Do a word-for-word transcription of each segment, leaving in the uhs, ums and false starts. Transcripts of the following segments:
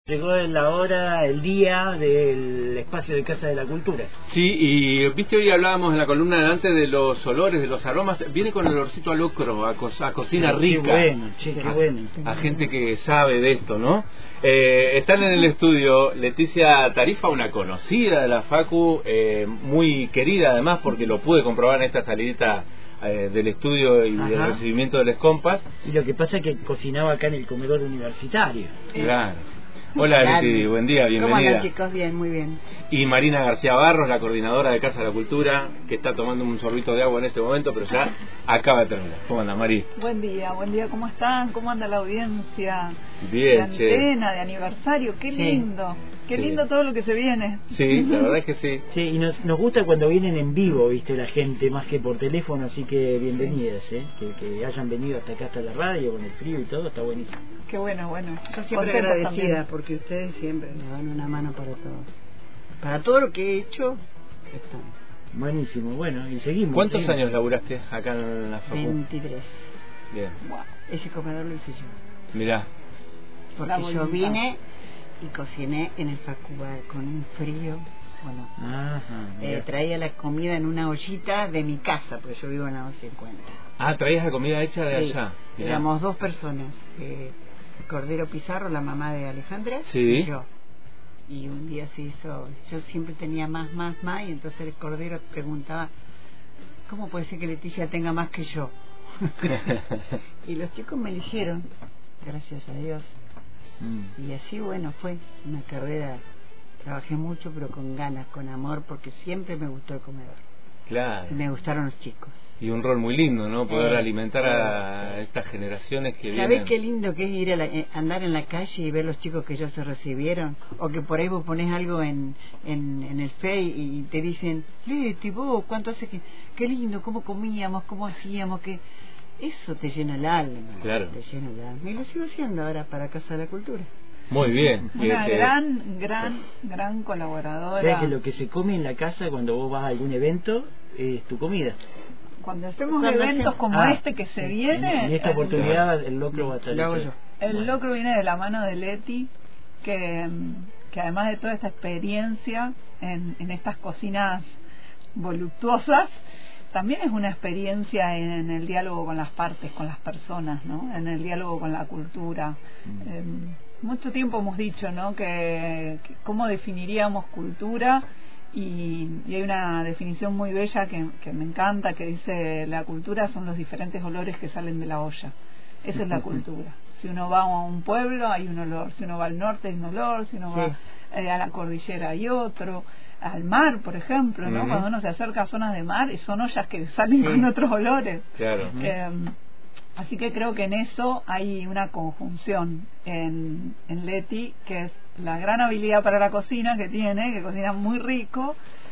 Llegó la hora, el día del espacio de Casa de la Cultura. Sí, y viste, hoy hablábamos en la columna de antes de los olores, de los aromas. Viene con el olorcito a locro, a, co a cocina Qué rica. bueno, che, qué a, bueno. A gente que sabe de esto, ¿no? Eh, están en el estudio Leticia Tarifa, una conocida de la Facu, eh, muy querida además, porque lo pude comprobar en esta salidita eh, del estudio y Ajá. del recibimiento de los compas. Y lo que pasa es que cocinaba acá en el comedor universitario. Claro. Hola Leti, buen día, bienvenida. ¿Cómo andan, chicos? Bien, muy bien. Y Marina García Barros, la coordinadora de Casa de la Cultura, que está tomando un sorbito de agua en este momento, pero ya acaba de terminar. ¿Cómo anda, Mari? Buen día, buen día, ¿cómo están? ¿Cómo anda la audiencia? Bien, de che. antena, de aniversario, qué lindo. Sí. Qué lindo sí. todo lo que se viene. Sí, la verdad es que sí. Sí, y nos, nos gusta cuando vienen en vivo, viste, la gente, más que por teléfono, así que bienvenidas, ¿eh? Que, que hayan venido hasta acá, hasta la radio, con el frío y todo, está buenísimo. Qué bueno, bueno. Yo siempre agradecida, también. Porque ustedes siempre me dan una mano para todo. Para todo lo que he hecho, están. Buenísimo, bueno, y seguimos. ¿Cuántos seguimos. años laburaste acá en la Facu? veintitrés. Bien. Wow. Ese comedor lo hice yo. Mirá. Porque yo vine y cociné en el Facu con un frío. Bueno, Ajá, eh, traía la comida en una ollita de mi casa, porque yo vivo en la doscientos cincuenta. Ah, traías la comida hecha de sí. allá. Mirá. Éramos dos personas. Eh, Cordero Pizarro, la mamá de Alejandra, sí. y yo. Y un día se hizo, yo siempre tenía más, más, más, y entonces el Cordero preguntaba, ¿cómo puede ser que Leticia tenga más que yo? Y los chicos me eligieron, gracias a Dios. Mm. Y así, bueno, fue una carrera, trabajé mucho, pero con ganas, con amor, porque siempre me gustó el comedor. Claro. Y me gustaron los chicos. Y un rol muy lindo, ¿no? Poder eh, alimentar sí, a sí. estas generaciones que ¿Sabés vienen. qué lindo que es ir a la, eh, andar en la calle y ver los chicos que ya se recibieron? O que por ahí vos ponés algo en, en, en el Face y te dicen, Leti, vos, ¿cuánto hace que...? Qué lindo, cómo comíamos, cómo hacíamos, que... Eso te llena el alma. Claro. Te llena el alma. Y lo sigo haciendo ahora para Casa de la Cultura. Muy bien. Una este... gran, gran, gran colaboradora. O sea que lo que se come en la casa cuando vos vas a algún evento es tu comida. Cuando hacemos Cuando eventos hace... como ah, este que se sí. viene... En esta oportunidad el locro va a estar... Lo hago yo. El bueno. locro viene de la mano de Leti, que, que además de toda esta experiencia en, en estas cocinas voluptuosas, también es una experiencia en, en el diálogo con las partes, con las personas, ¿no? En el diálogo con la cultura. Mm. Eh, mucho tiempo hemos dicho, ¿no? Que, que cómo definiríamos cultura, y, y hay una definición muy bella que, que me encanta, que dice: la cultura son los diferentes olores que salen de la olla. Esa es la cultura. Si uno va a un pueblo hay un olor, si uno va al norte hay un olor, si uno sí. va eh, a la cordillera hay otro, al mar, por ejemplo, ¿no? Uh-huh. Cuando uno se acerca a zonas de mar, son ollas que salen sí. con otros olores. Claro. Eh, así que creo que en eso hay una conjunción en, en Leti, que es la gran habilidad para la cocina que tiene, que cocina muy rico,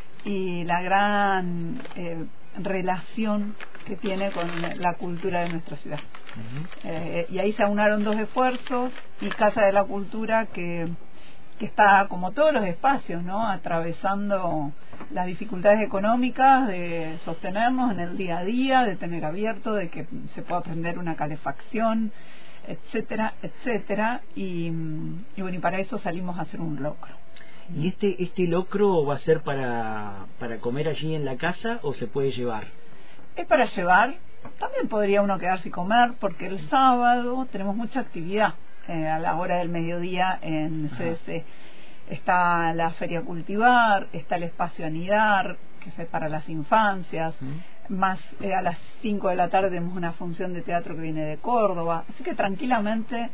y la gran eh, relación que tiene con la cultura de nuestra ciudad. Uh-huh. Eh, y ahí se aunaron dos esfuerzos, y Casa de la Cultura, que que está, como todos los espacios, ¿no?, atravesando las dificultades económicas de sostenernos en el día a día, de tener abierto, de que se pueda prender una calefacción, etcétera, etcétera, y, y bueno, y para eso salimos a hacer un locro. ¿Y este este locro va a ser para, para comer allí en la casa o se puede llevar? Es para llevar, también podría uno quedarse y comer, porque el sábado tenemos mucha actividad. Eh, a la hora del mediodía en C D C está la Feria Cultivar, está el Espacio Anidar, que es para las infancias, uh-huh. más eh, a las cinco de la tarde tenemos una función de teatro que viene de Córdoba, así que tranquilamente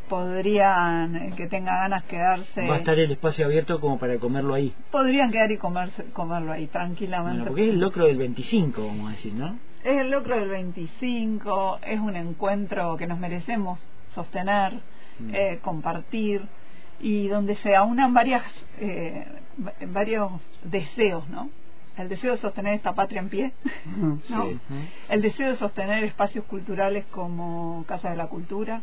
podrían, el que tenga ganas, quedarse. ¿Va a estar el espacio abierto como para comerlo ahí? Podrían quedar y comerse, comerlo ahí tranquilamente. Bueno, porque es el locro del veinticinco, vamos a decir, ¿no? Es el locro del veinticinco, es un encuentro que nos merecemos sostener, mm. eh, compartir, y donde se aunan varias eh, varios deseos, ¿no? El deseo de sostener esta patria en pie, ¿no? Sí. El deseo de sostener espacios culturales como Casa de la Cultura,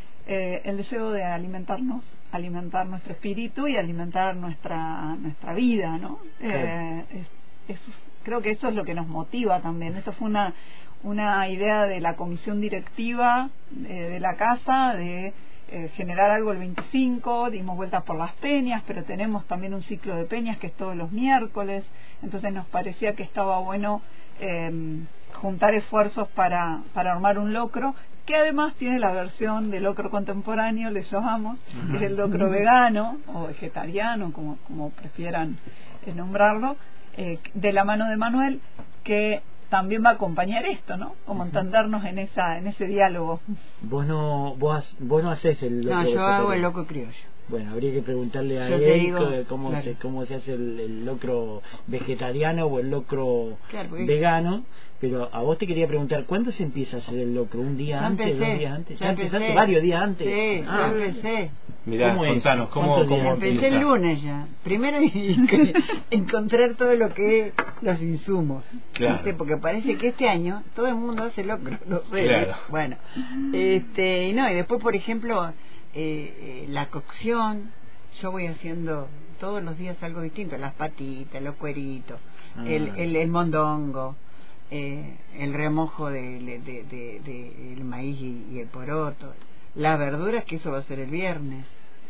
eh, el deseo de alimentarnos, alimentar nuestro espíritu y alimentar nuestra nuestra vida, ¿no? Sí. Eh, es, es, creo que eso es lo que nos motiva también. Esto fue una una idea de la comisión directiva eh, de la casa, de eh, generar algo el veinticinco, dimos vueltas por las peñas, pero tenemos también un ciclo de peñas que es todos los miércoles, entonces nos parecía que estaba bueno eh, juntar esfuerzos para, para armar un locro, que además tiene la versión de locro contemporáneo, le llamamos, que es el locro vegano o vegetariano, como, como prefieran eh, nombrarlo, eh, de la mano de Manuel, que también va a acompañar esto, ¿no? Como entendernos en esa en ese diálogo. Vos no vos, vos no haces el locro. No, yo hago el loco criollo. Bueno, habría que preguntarle a yo él digo, cómo, claro. se, cómo se hace el, el locro vegetariano o el locro claro, porque... vegano, pero a vos te quería preguntar, ¿cuándo se empieza a hacer el locro? ¿Un día ya antes? Empecé, ¿Dos días antes? ¿Ya, ¿Ya empecé. empezaste varios días antes? Sí, ah, ya empecé. Mirá, ¿Cómo contanos, es? ¿cómo, ¿Cuántos cómo días? Empecé empieza? el lunes ya. Primero encontrar todo lo que es los insumos. Claro. ¿Viste? Porque parece que este año todo el mundo hace locro, no sé. Claro. Bueno, este, y no, y después, por ejemplo, eh, eh, la cocción, yo voy haciendo todos los días algo distinto, las patitas, los cueritos, ah. el, el, el mondongo, eh, el remojo del de, de, de, de, el maíz y, y el poroto, las verduras, que eso va a ser el viernes.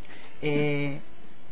Eh,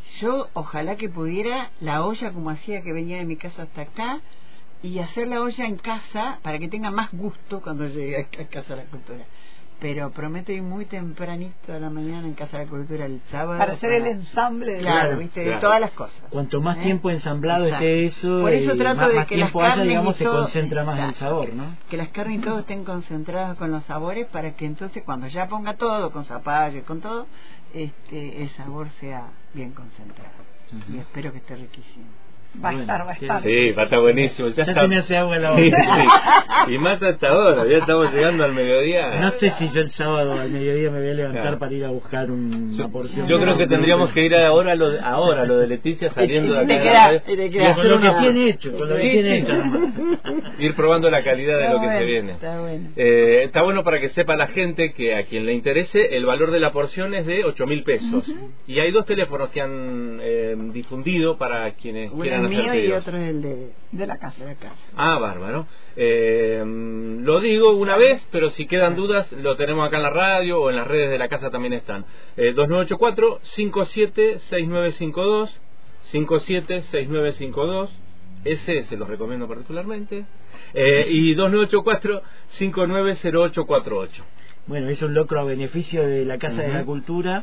yo ojalá que pudiera la olla como hacía, que venía de mi casa hasta acá, y hacer la olla en casa para que tenga más gusto cuando llegue a Casa de la Cultura. Pero prometo ir muy tempranito a la mañana en Casa de la Cultura el sábado para hacer para... el ensamble de, claro, claro, viste, claro. de todas las cosas. Cuanto más ¿Eh? tiempo ensamblado Exacto. esté eso, por eso y trato más, de más que las tiempo haya, carnes digamos, y se todo, concentra más el exacto, sabor, ¿no? que las carnes y todo estén concentradas con los sabores, para que entonces cuando ya ponga todo, con zapallo y con todo, este, el sabor sea bien concentrado. Uh-huh. Y espero que esté riquísimo. Va a bueno, estar, va a estar. Sí, va a estar buenísimo. Ya, ya está... se me hace agua en la boca. Sí, sí. Y más hasta ahora, ya estamos llegando al mediodía. No sé si yo el sábado al mediodía me voy a levantar claro. para ir a buscar un, yo, una porción. Yo creo que tendríamos que ir ahora lo de, ahora lo de Leticia saliendo de acá de la radio, y y con lo que tiene hecho, con lo que sí, tiene sí. hecho nomás. Ir probando la calidad de Está lo que bueno, se viene. Está bueno. Eh, está bueno para que sepa la gente que a quien le interese, el valor de la porción es de ocho mil pesos. Uh-huh. Y hay dos teléfonos que han eh, difundido para quienes uno quieran es hacer mío pedidos. Y otro es el de, de la casa. de la casa. Ah, bárbaro. Eh, lo digo una vez, pero si quedan dudas, lo tenemos acá en la radio o en las redes de la casa también están. Eh, dos nueve ocho cuatro, cinco siete seis nueve cinco dos, cinco siete seis nueve cinco dos. Ese se los recomiendo particularmente. Eh, y dos nueve ocho cuatro, cinco nueve cero ocho cuatro ocho. Bueno, es un locro a beneficio de la Casa uh-huh. de la Cultura.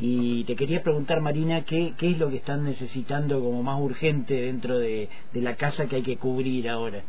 Y te quería preguntar, Marina, ¿qué, qué es lo que están necesitando como más urgente dentro de, de la casa que hay que cubrir ahora?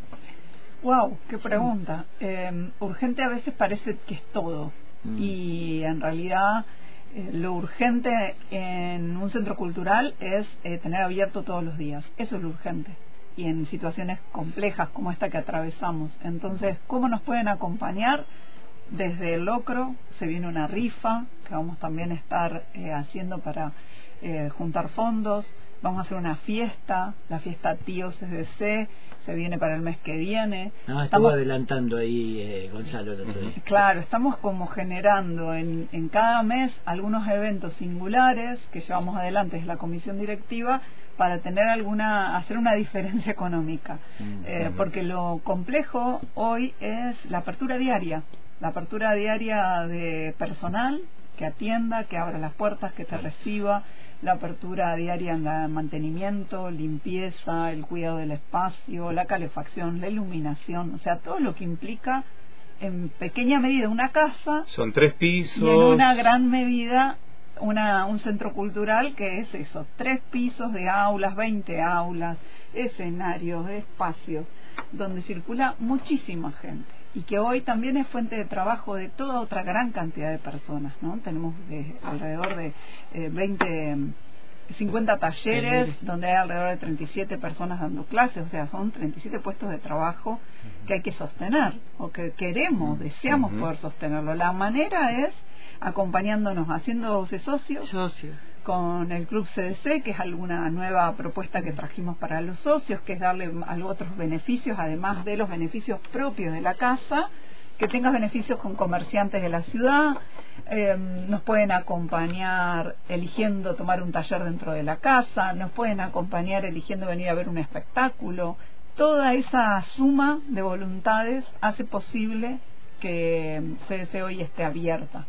Wow, qué pregunta. Eh, urgente a veces parece que es todo. Mm. Y en realidad eh, lo urgente en un centro cultural es eh, tener abierto todos los días. Eso es lo urgente. Y en situaciones complejas como esta que atravesamos. Entonces, ¿cómo nos pueden acompañar? Desde el locro se viene una rifa que vamos también a estar eh, haciendo para eh, juntar fondos. Vamos a hacer una fiesta, la fiesta Tíos C D C, se viene para el mes que viene. No, estuvo adelantando ahí eh, Gonzalo el otro día. Claro, estamos como generando en, en cada mes algunos eventos singulares que llevamos adelante desde la comisión directiva para tener alguna, hacer una diferencia económica. Mm, eh, uh-huh. Porque lo complejo hoy es la apertura diaria. La apertura diaria de personal que atienda, que abra las puertas, que te reciba, la apertura diaria en el mantenimiento, limpieza, el cuidado del espacio, la calefacción, la iluminación, o sea, todo lo que implica en pequeña medida una casa. Son tres pisos. Y en una gran medida una, un centro cultural que es eso, tres pisos de aulas, veinte aulas, escenarios, espacios, donde circula muchísima gente. Y que hoy también es fuente de trabajo de toda otra gran cantidad de personas, ¿no? Tenemos de, alrededor de eh, veinte, cincuenta talleres, sí, donde hay alrededor de treinta y siete personas dando clases, o sea, son treinta y siete puestos de trabajo que hay que sostener, o que queremos, deseamos uh-huh. poder sostenerlo. La manera es acompañándonos, haciéndose socios, socios. Con el Club C D C, que es alguna nueva propuesta que trajimos para los socios, que es darle a otros beneficios, además de los beneficios propios de la casa, que tenga beneficios con comerciantes de la ciudad. Eh, nos pueden acompañar eligiendo tomar un taller dentro de la casa, nos pueden acompañar eligiendo venir a ver un espectáculo. Toda esa suma de voluntades hace posible que C D C hoy esté abierta.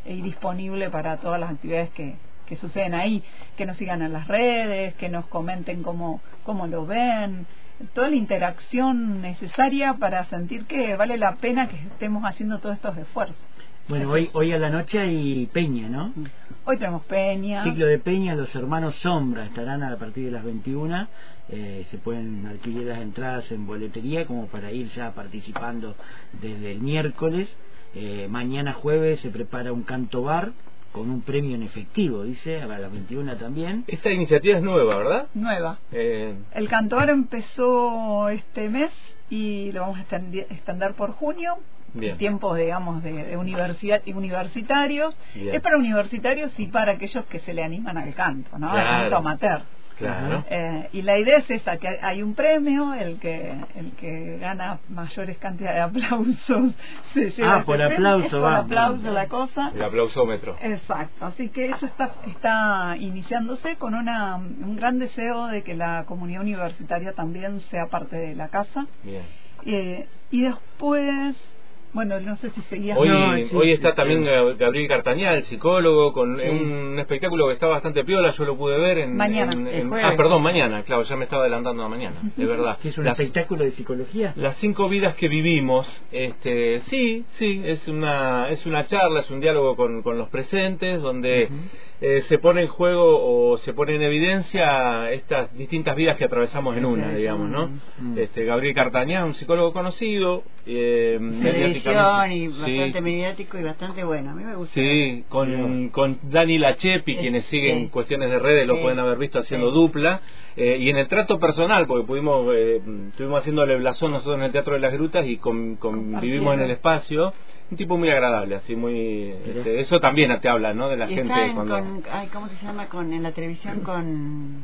y disponible para todas las actividades que, que suceden ahí, que nos sigan en las redes, que nos comenten cómo, cómo lo ven, toda la interacción necesaria para sentir que vale la pena que estemos haciendo todos estos esfuerzos. Bueno, hoy hoy a la noche hay peña, ¿no? Hoy tenemos peña. Ciclo de peña, los hermanos Sombra estarán a partir de las veintiuna. Eh, se pueden adquirir las entradas en boletería como para ir ya participando desde el miércoles. Eh, mañana jueves se prepara un canto bar con un premio en efectivo, dice, a las veintiuna también. Esta iniciativa es nueva, ¿verdad? Nueva. Eh... El canto bar empezó este mes y lo vamos a extender por junio. Bien. Tiempos, digamos, de, de universidad y universitarios. Bien. Es para universitarios y para aquellos que se le animan al canto, ¿no? Claro. Al canto amateur. Claro. Eh, y la idea es esa, que hay un premio, el que el que gana mayores cantidades de aplausos se lleva Ah, ese por premio. aplauso, es por va. aplauso la cosa. El aplausómetro. Exacto, así que eso está está iniciándose con una un gran deseo de que la comunidad universitaria también sea parte de la casa. Bien. Eh, y después, bueno, no sé si seguías. Hoy, No, sí, hoy está sí, también sí. Gabriel Cartañal, el psicólogo, con Sí. un espectáculo que está bastante piola, yo lo pude ver en... Mañana, en- el en- jueves. ah, perdón, mañana, claro, ya me estaba adelantando a mañana, de verdad. ¿Es un Las- espectáculo de psicología? Las cinco vidas que vivimos, este, sí, sí, es una, es una charla, es un diálogo con, con los presentes, donde Ujú. eh, se pone en juego o se pone en evidencia estas distintas vidas que atravesamos en una, Sí, digamos, ¿no? Mm. Este, Gabriel Cartañá, un psicólogo conocido, eh, Televisión y mediáticamente- bastante sí, mediático y bastante bueno. A mí me gusta. sí, con, con Dani Lachepi, Sí, quienes siguen sí. cuestiones de redes lo Sí, pueden haber visto haciendo sí. dupla, eh, y en el trato personal, porque pudimos eh, estuvimos haciéndole blasón nosotros en el Teatro de las Grutas y con, convivimos en el espacio, un tipo muy agradable, así muy este, eso también te habla, ¿no? De la Y gente está en, cuando... con, ay, ¿cómo se llama? Con, en la televisión con...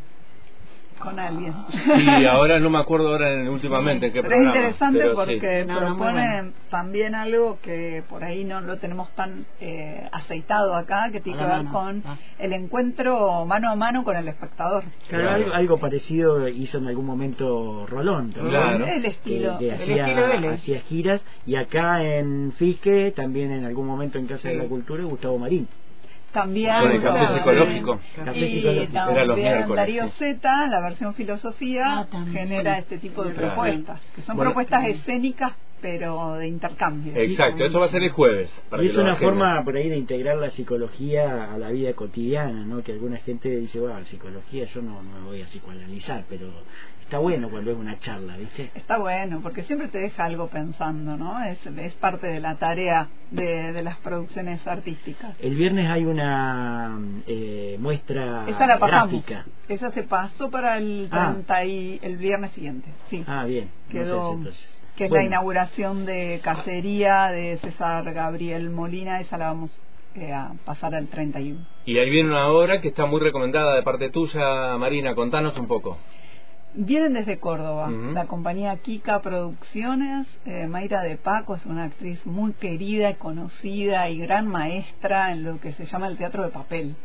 Con alguien. Sí, ahora no me acuerdo ahora en, últimamente en qué Pero es programa. interesante pero sí. porque No, no, muy propone bueno. también algo que por ahí no lo tenemos tan eh, aceitado acá, que tiene A que la ver mano. con Ah. el encuentro mano a mano con el espectador. Claro, Claro. Algo, algo parecido hizo en algún momento Rolón también. Claro. El Que, estilo. que el hacía, estilo de él. hacía giras, y acá en Fisque también en algún momento en Casa Sí. de la Cultura Gustavo Marín. También Con el café claro, psicológico. Café y psicológico. Era los también miércoles, Darío sí. Z, la versión filosofía, Ah, también. genera este tipo de Claro. propuestas, que son Bueno, propuestas escénicas pero de intercambio. Exacto, esto va a ser el jueves. para Y que es lo una agenden. forma por ahí de integrar la psicología a la vida cotidiana, ¿no? Que alguna gente dice, bueno, psicología yo no, no me voy a psicoanalizar, pero está bueno cuando es una charla, ¿viste? Está bueno, porque siempre te deja algo pensando, ¿no? Es, es parte de la tarea de, de las producciones artísticas. El viernes hay una eh, muestra Esa la pasamos. gráfica. Esa se pasó para el Ah. treinta y el viernes siguiente, sí. Ah, bien. No Quedó, sé, entonces. que es Bueno. la inauguración de Cacería de César Gabriel Molina, esa la vamos eh, a pasar al treinta y uno. Y ahí viene una obra que está muy recomendada de parte tuya, Marina, contanos un poco. Vienen desde Córdoba, Ujú. la compañía Kika Producciones. eh, Mayra de Paco es una actriz muy querida, conocida y gran maestra en lo que se llama el teatro de papel.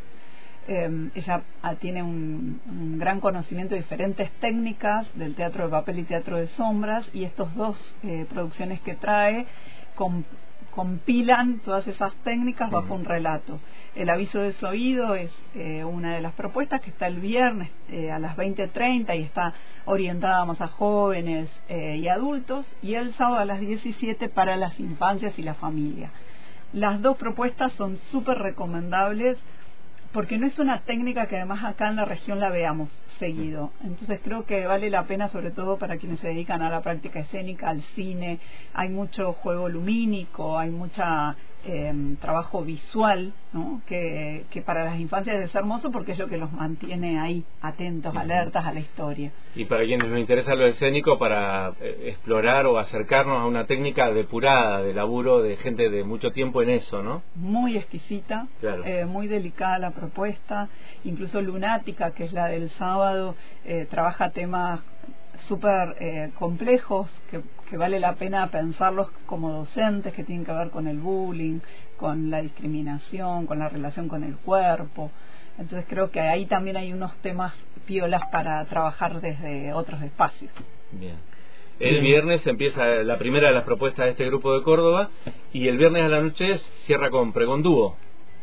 Eh, ella ah, tiene un, un gran conocimiento de diferentes técnicas del teatro de papel y teatro de sombras, y estos dos eh, producciones que trae com- compilan todas esas técnicas bajo un relato. El aviso de oído es eh, una de las propuestas que está el viernes eh, a las veinte treinta y está orientada más a jóvenes eh, y adultos, y el sábado a las diecisiete para las infancias y la familia. Las dos propuestas son súper recomendables porque no es una técnica que además acá en la región la veamos seguido. Entonces creo que vale la pena, sobre todo para quienes se dedican a la práctica escénica, al cine. Hay mucho juego lumínico, hay mucha eh, trabajo visual, ¿no? que, que para las infancias es hermoso porque es lo que los mantiene ahí, atentos, Ujú. alertas a la historia. Y para quienes nos interesa lo escénico, para eh, explorar o acercarnos a una técnica depurada de laburo de gente de mucho tiempo en eso, ¿no? Muy exquisita, Claro. eh, muy delicada la propuesta. Incluso Lunática, que es la del sábado, eh, trabaja temas súper eh, complejos que, que vale la pena pensarlos como docentes, que tienen que ver con el bullying, con la discriminación, con la relación con el cuerpo. Entonces creo que ahí también hay unos temas piolas para trabajar desde otros espacios. Bien. El Bien. viernes empieza la primera de las propuestas de este grupo de Córdoba, y el viernes a la noche cierra con Pregón Dúo.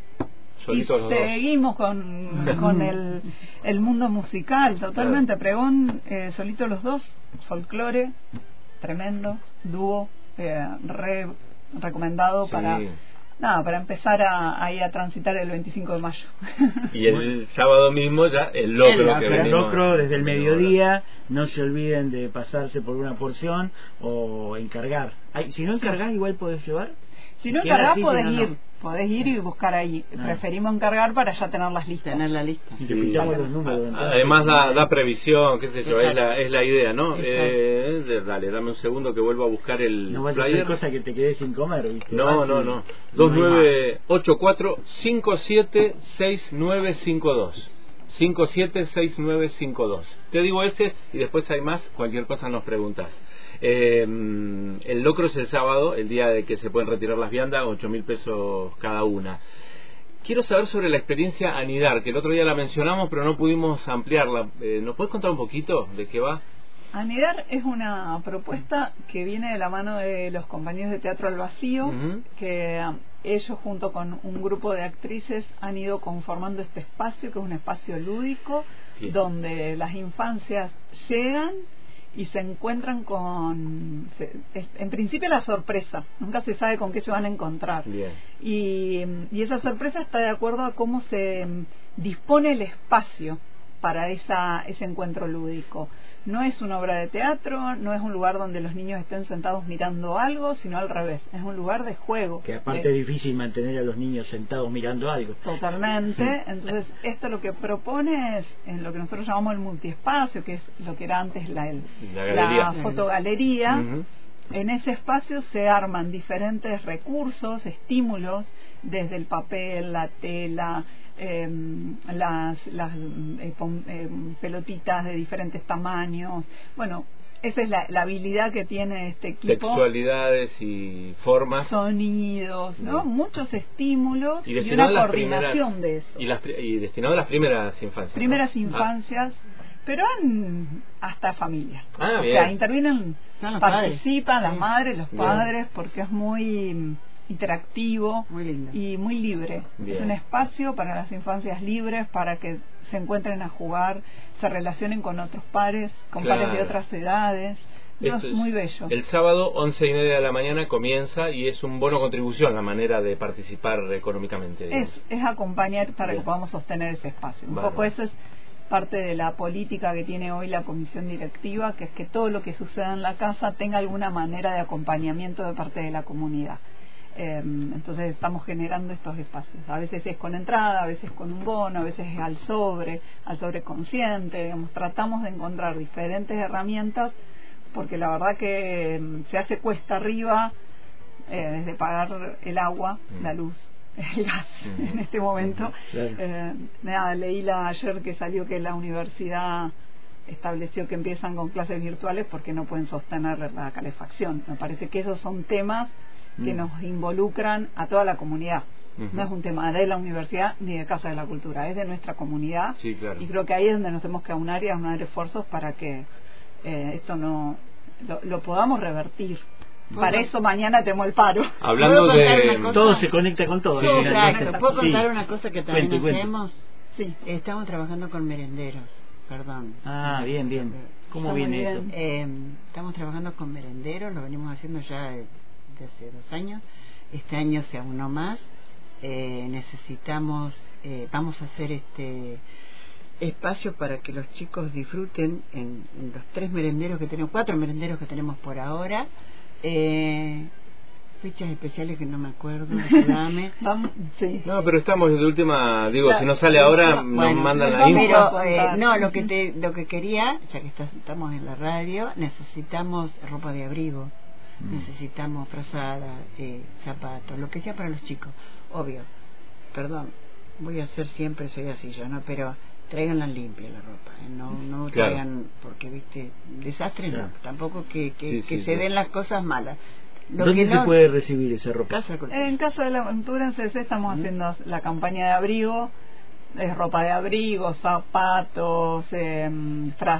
solitos y los dos. seguimos con, con el, el mundo musical, totalmente. Claro. Pregón, eh, solitos los dos, folclore, tremendo, dúo, eh, re recomendado sí. para... Nada, para empezar a, a ir a transitar el veinticinco de mayo. Y el sábado mismo ya el locro. El, que el locro desde el mediodía, no se olviden de pasarse por una porción o encargar. Ay, si no encargás, igual podés llevar. Si no encargás, podés no, ir. No. Podés ir y buscar ahí. Ah. Preferimos encargar para ya tener las listas. Tener la lista. Sí. Sí. Los números, además da, da previsión, qué sé yo, es la, es la idea, ¿no? Eh, dale, dame un segundo que vuelvo a buscar el no vaya flyer. A hacer cosa que te quedes sin comer, ¿viste? No, ah, no, no. dos nueve ocho cuatro cinco siete seis nueve cinco dos cinco siete seis nueve cinco dos. Te digo ese y después hay más, cualquier cosa nos preguntas. Eh, el locro es el sábado, el día de que se pueden retirar las viandas, ocho mil pesos cada una. Quiero saber sobre la experiencia Anidar, que el otro día la mencionamos pero no pudimos ampliarla. Eh, ¿Nos puedes contar un poquito de qué va? Anidar es una propuesta que viene de la mano de los compañeros de Teatro al Vacío, uh-huh. que um, ellos junto con un grupo de actrices han ido conformando este espacio, que es un espacio lúdico, sí. donde las infancias llegan y se encuentran con, se, es, en principio la sorpresa, nunca se sabe con qué se van a encontrar. Bien. Y, y esa sorpresa está de acuerdo a cómo se dispone el espacio para esa, ese encuentro lúdico. No es una obra de teatro, no es un lugar donde los niños estén sentados mirando algo, sino al revés, es un lugar de juego. Que aparte de... es difícil mantener a los niños sentados mirando algo. Totalmente, entonces esto lo que propone es en lo que nosotros llamamos el multiespacio, que es lo que era antes la, el, la, la fotogalería. Uh-huh. En ese espacio se arman diferentes recursos, estímulos, desde el papel, la tela, eh, las, las eh, pom, eh, pelotitas de diferentes tamaños. Bueno, esa es la, la habilidad que tiene este equipo. Textualidades y formas. Sonidos, ¿no? Sí. Muchos estímulos y, y una coordinación primeras, de eso. Y, las, y destinado a las primeras infancias. Primeras ¿no? infancias. Ah. Pero en, hasta familia. Ah, o bien. sea, intervienen, no, participan padres. las madres, los padres, bien. Porque es muy interactivo muy lindo. Y muy libre. Bien. Es un espacio para las infancias libres, para que se encuentren a jugar, se relacionen con otros pares, con claro. pares de otras edades. No, es muy bello. El sábado, once y media de la mañana, comienza y es un bono contribución la manera de participar económicamente. Es, es acompañar para bien. Que podamos sostener ese espacio. Un vale. Poco eso es parte de la política que tiene hoy la comisión directiva, que es que todo lo que suceda en la casa tenga alguna manera de acompañamiento de parte de la comunidad. Eh, entonces estamos generando estos espacios. A veces es con entrada, a veces con un bono, a veces es al sobre, al sobre consciente. Digamos, tratamos de encontrar diferentes herramientas, porque la verdad que eh, se hace cuesta arriba eh, desde pagar el agua, mm. la luz, el gas mm. en este momento. Claro. Eh, nada, leí la, ayer que salió que la universidad estableció que empiezan con clases virtuales porque no pueden sostener la calefacción. Me parece que esos son temas que mm. nos involucran a toda la comunidad. Uh-huh. No es un tema de la universidad ni de Casa de la Cultura, es de nuestra comunidad. Sí, claro. Y creo que ahí es donde nos tenemos que aunar y aunar esfuerzos para que eh, esto no lo, lo podamos revertir. Para eso mañana tenemos el paro. Hablando de... Todo se conecta con todo. Sí, ¿no? exacto. ¿Puedo contar sí. una cosa que también cuente, hacemos? Sí. Estamos trabajando con merenderos. Perdón. Ah, bien, bien. ¿Cómo viene bien. eso? Eh, estamos trabajando con merenderos, lo venimos haciendo ya desde hace dos años. Este año se aunó más. Eh, necesitamos, eh, vamos a hacer este espacio para que los chicos disfruten en, en los tres merenderos que tenemos, cuatro merenderos que tenemos por ahora. Eh, fechas especiales que no me acuerdo, dame. Sí. No, pero estamos de última, digo, la, si no sale ahora, bueno, nos mandan la info. Pero, eh, no, lo que te, lo que quería, ya que estás, estamos en la radio, necesitamos ropa de abrigo, mm. necesitamos frazada, eh, zapatos, lo que sea para los chicos, obvio. Perdón, voy a hacer siempre, soy así yo, ¿no? Pero tráiganla limpia la ropa, ¿eh? no no claro. traigan, porque, viste, desastres claro. no, tampoco que, que, sí, que sí, se sí. den las cosas malas. Lo ¿Dónde que se no, puede recibir esa ropa? Casa en Casa de la Cultura en C C estamos ¿Mm? haciendo la campaña de abrigo, es ropa de abrigo, zapatos, eh,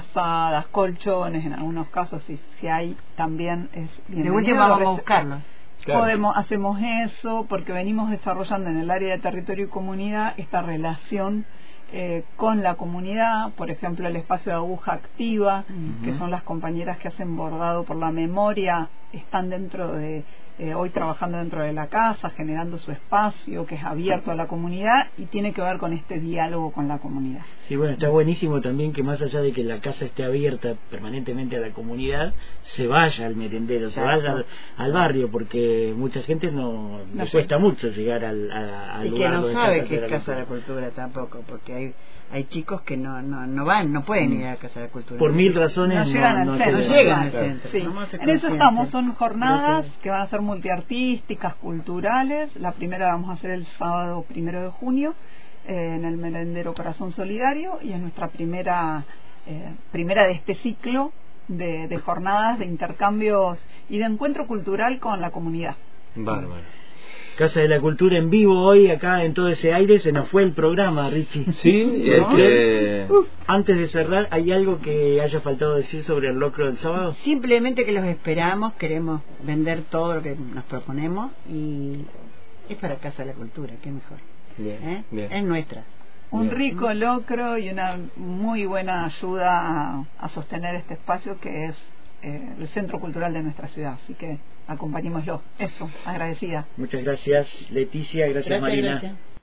frazadas, colchones, en algunos casos si, si hay también es de última vamos a buscarlo. Claro. Podemos, hacemos eso porque venimos desarrollando en el área de territorio y comunidad esta relación eh, con la comunidad, por ejemplo el espacio de aguja activa, uh-huh. que son las compañeras que hacen bordado por la memoria, están dentro de eh, hoy trabajando dentro de la casa, generando su espacio que es abierto a la comunidad y tiene que ver con este diálogo con la comunidad. Sí, bueno, está buenísimo también que más allá de que la casa esté abierta permanentemente a la comunidad, se vaya al merendero, se vaya al, al barrio, porque mucha gente no, no le cuesta mucho llegar al, a, al y lugar. Y que no sabe que es Casa de de la Cultura tampoco, porque hay hay chicos que no no no van, no pueden ir a la Casa de la Cultura. Por mil razones no llegan no, al no centro. No llegan al centro. Sí. No en eso estamos, son jornadas que van a ser multiartísticas, culturales. La primera vamos a hacer el sábado primero de junio eh, en el merendero Corazón Solidario y es nuestra primera eh, primera de este ciclo de, de jornadas de intercambios y de encuentro cultural con la comunidad. Bárbaro. Casa de la Cultura en vivo hoy, acá en todo ese aire. Se nos fue el programa, Richie. Sí, ¿no? que... Uf, antes de cerrar, ¿hay algo que haya faltado decir sobre el locro del sábado? Simplemente que los esperamos, queremos vender todo lo que nos proponemos y es para Casa de la Cultura, qué mejor. Bien, ¿Eh? bien. Es nuestra. Un bien. rico locro y una muy buena ayuda a, a sostener este espacio que es eh, el centro cultural de nuestra ciudad, así que acompañémoslo. Eso, agradecida. Muchas gracias, Leticia, gracias, Gracias, Marina. gracias.